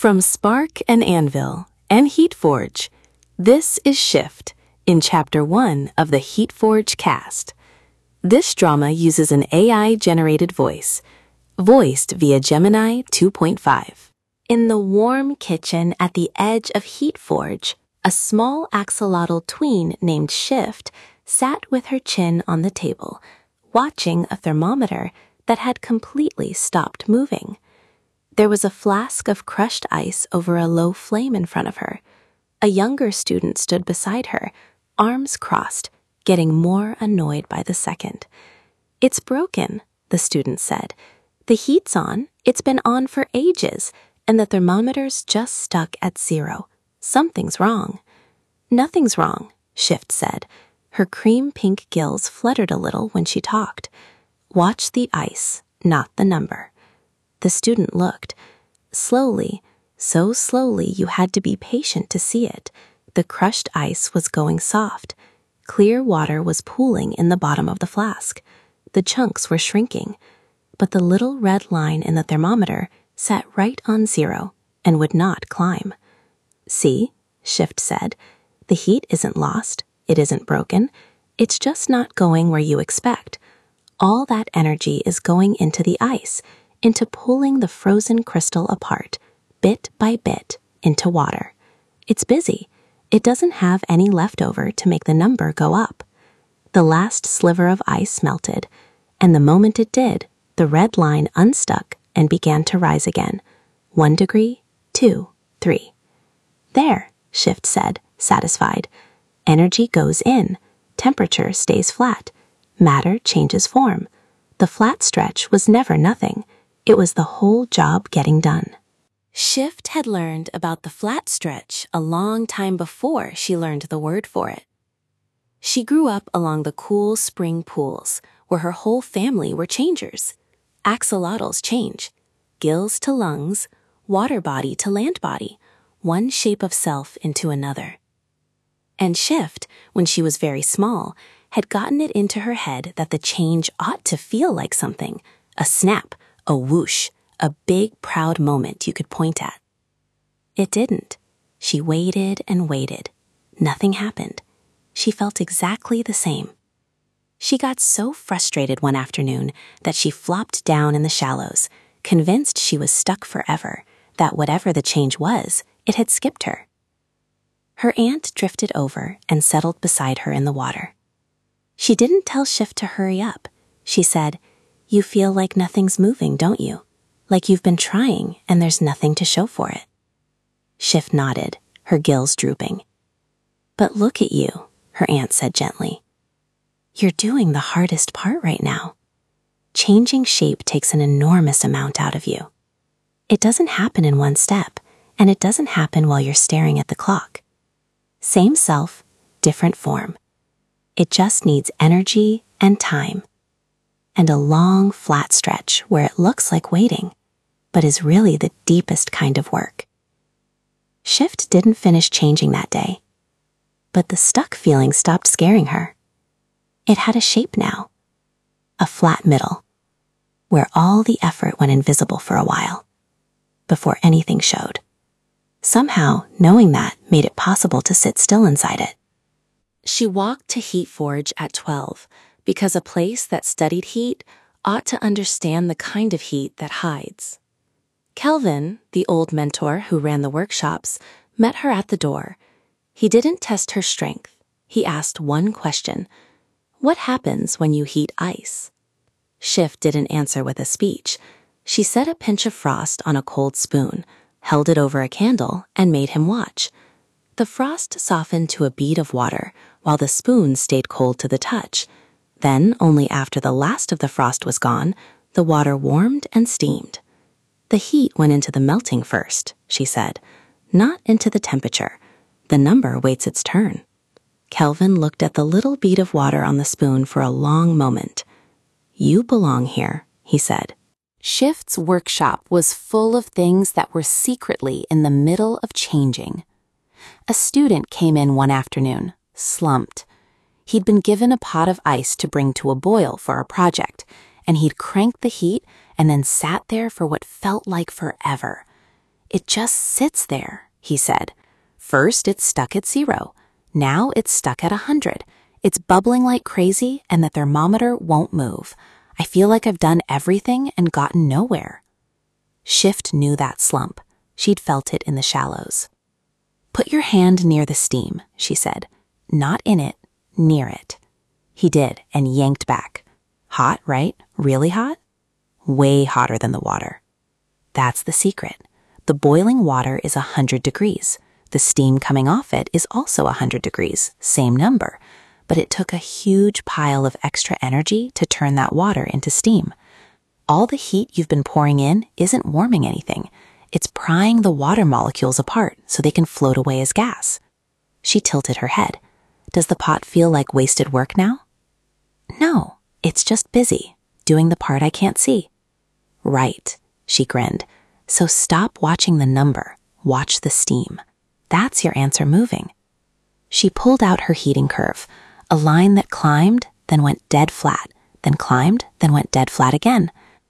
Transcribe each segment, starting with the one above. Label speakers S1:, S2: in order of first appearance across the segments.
S1: From Spark and Anvil and HeatForge, this is Shift in Chapter 1 of the HeatForge cast. This drama uses an AI-generated voice, voiced via Gemini 2.5. In the warm kitchen at the edge of HeatForge, a small axolotl tween named Shift sat with her chin on the table, watching a thermometer that had completely stopped moving. There was a flask of crushed ice over a low flame in front of her. A younger student stood beside her, arms crossed, getting more annoyed by the second. "It's broken," the student said. "The heat's on, it's been on for ages, and the thermometer's just stuck at 0. Something's wrong." "Nothing's wrong," Shift said. Her cream-pink gills fluttered a little when she talked. "Watch the ice, not the number." The student looked. Slowly, so slowly you had to be patient to see it, the crushed ice was going soft. Clear water was pooling in the bottom of the flask. The chunks were shrinking, but the little red line in the thermometer sat right on 0 and would not climb. "See," Shift said, "the heat isn't lost, it isn't broken, it's just not going where you expect. All that energy is going into the ice, into pulling the frozen crystal apart, bit by bit, into water. It's busy. It doesn't have any left over to make the number go up." The last sliver of ice melted, and the moment it did, the red line unstuck and began to rise again. 1 degree, 2, 3. "There," Shift said, satisfied. "Energy goes in, temperature stays flat, matter changes form. The flat stretch was never nothing. It was the whole job getting done." Shift had learned about the flat stretch a long time before she learned the word for it. She grew up along the cool spring pools where her whole family were changers. Axolotls change, gills to lungs, water body to land body, one shape of self into another. And Shift, when she was very small, had gotten it into her head that the change ought to feel like something, a snap, a whoosh, a big, proud moment you could point at. It didn't. She waited and waited. Nothing happened. She felt exactly the same. She got so frustrated one afternoon that she flopped down in the shallows, convinced she was stuck forever, that whatever the change was, it had skipped her. Her aunt drifted over and settled beside her in the water. She didn't tell Shift to hurry up. She said, "You feel like nothing's moving, don't you? Like you've been trying and there's nothing to show for it." Shift nodded, her gills drooping. "But look at you," her aunt said gently. "You're doing the hardest part right now. Changing shape takes an enormous amount out of you. It doesn't happen in one step, and it doesn't happen while you're staring at the clock. Same self, different form. It just needs energy and time, and a long, flat stretch where it looks like waiting, but is really the deepest kind of work." Shift didn't finish changing that day, but the stuck feeling stopped scaring her. It had a shape now, a flat middle, where all the effort went invisible for a while, before anything showed. Somehow, knowing that made it possible to sit still inside it. She walked to HeatForge at 12, because a place that studied heat ought to understand the kind of heat that hides. Kelvin, the old mentor who ran the workshops, met her at the door. He didn't test her strength. He asked one question: "What happens when you heat ice?" Shift didn't answer with a speech. She set a pinch of frost on a cold spoon, held it over a candle, and made him watch. The frost softened to a bead of water, while the spoon stayed cold to the touch. Then, only after the last of the frost was gone, the water warmed and steamed. "The heat went into the melting first," she said, "not into the temperature. The number waits its turn." Kelvin looked at the little bead of water on the spoon for a long moment. "You belong here," he said. Shift's workshop was full of things that were secretly in the middle of changing. A student came in one afternoon, slumped. He'd been given a pot of ice to bring to a boil for a project, and he'd cranked the heat and then sat there for what felt like forever. It just sits there, he said. First, it's stuck at 0. Now it's stuck at 100. It's bubbling like crazy, and the thermometer won't move. I feel like I've done everything and gotten nowhere. Shift knew that slump. She'd felt it in the shallows. Put your hand near the steam, she said. Not in it, near it. He did, and yanked back. Hot, right? Really hot? Way hotter than the water. That's the secret. The boiling water is 100 degrees. The steam coming off it is also 100 degrees, same number. But it took a huge pile of extra energy to turn that water into steam. All the heat you've been pouring in isn't warming anything. It's prying the water molecules apart so they can float away as gas. She tilted her head. Does the pot feel like wasted work now? No, it's just busy, doing the part I can't see. Right, she grinned. So stop watching the number, watch the steam. That's your answer moving. She pulled out her heating curve, a line that climbed, then went dead flat, then climbed, then went dead flat again.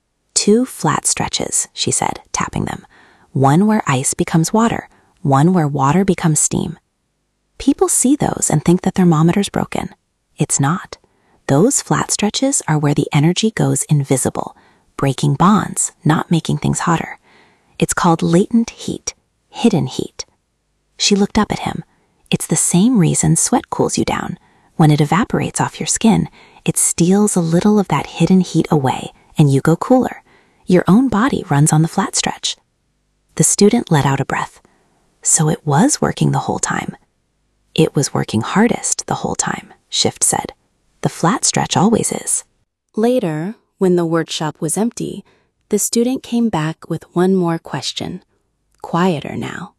S1: 2 flat stretches, she said, tapping them. One where ice becomes water, one where water becomes steam. People see those and think the thermometer's broken. It's not. Those flat stretches are where the energy goes invisible, breaking bonds, not making things hotter. It's called latent heat, hidden heat. She looked up at him. It's the same reason sweat cools you down. When it evaporates off your skin, it steals a little of that hidden heat away, and you go cooler. Your own body runs on the flat stretch. The student let out a breath. So it was working the whole time. It was working hardest the whole time, Shift said. The flat stretch always is. Later, when the workshop was empty, the student came back with one more question, quieter now.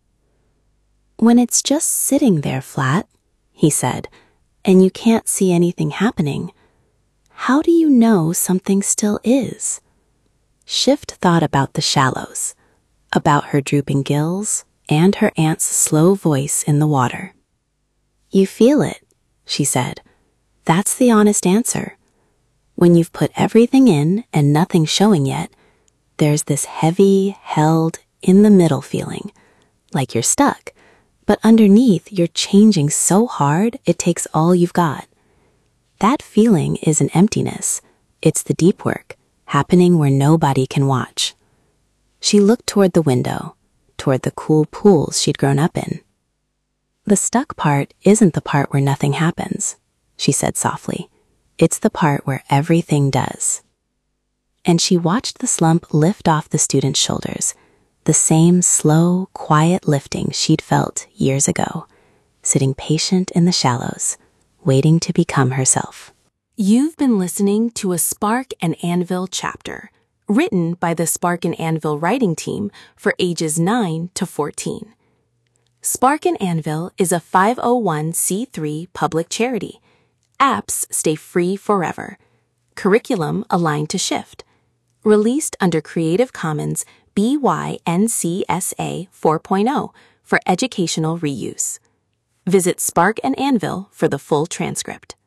S1: When it's just sitting there flat, he said, and you can't see anything happening, how do you know something still is? Shift thought about the shallows, about her drooping gills and her aunt's slow voice in the water. You feel it, she said. That's the honest answer. When you've put everything in and nothing's showing yet, there's this heavy, held, in-the-middle feeling, like you're stuck, but underneath you're changing so hard it takes all you've got. That feeling is an emptiness. It's the deep work, happening where nobody can watch. She looked toward the window, toward the cool pools she'd grown up in. The stuck part isn't the part where nothing happens, she said softly. It's the part where everything does. And she watched the slump lift off the student's shoulders, the same slow, quiet lifting she'd felt years ago, sitting patient in the shallows, waiting to become herself. You've been listening to a Spark and Anvil chapter, written by the Spark and Anvil writing team for ages 9 to 14. Spark and Anvil is a 501c3 public charity. Apps stay free forever. Curriculum aligned to Shift. Released under Creative Commons BY-NC-SA 4.0 for educational reuse. Visit Spark and Anvil for the full transcript.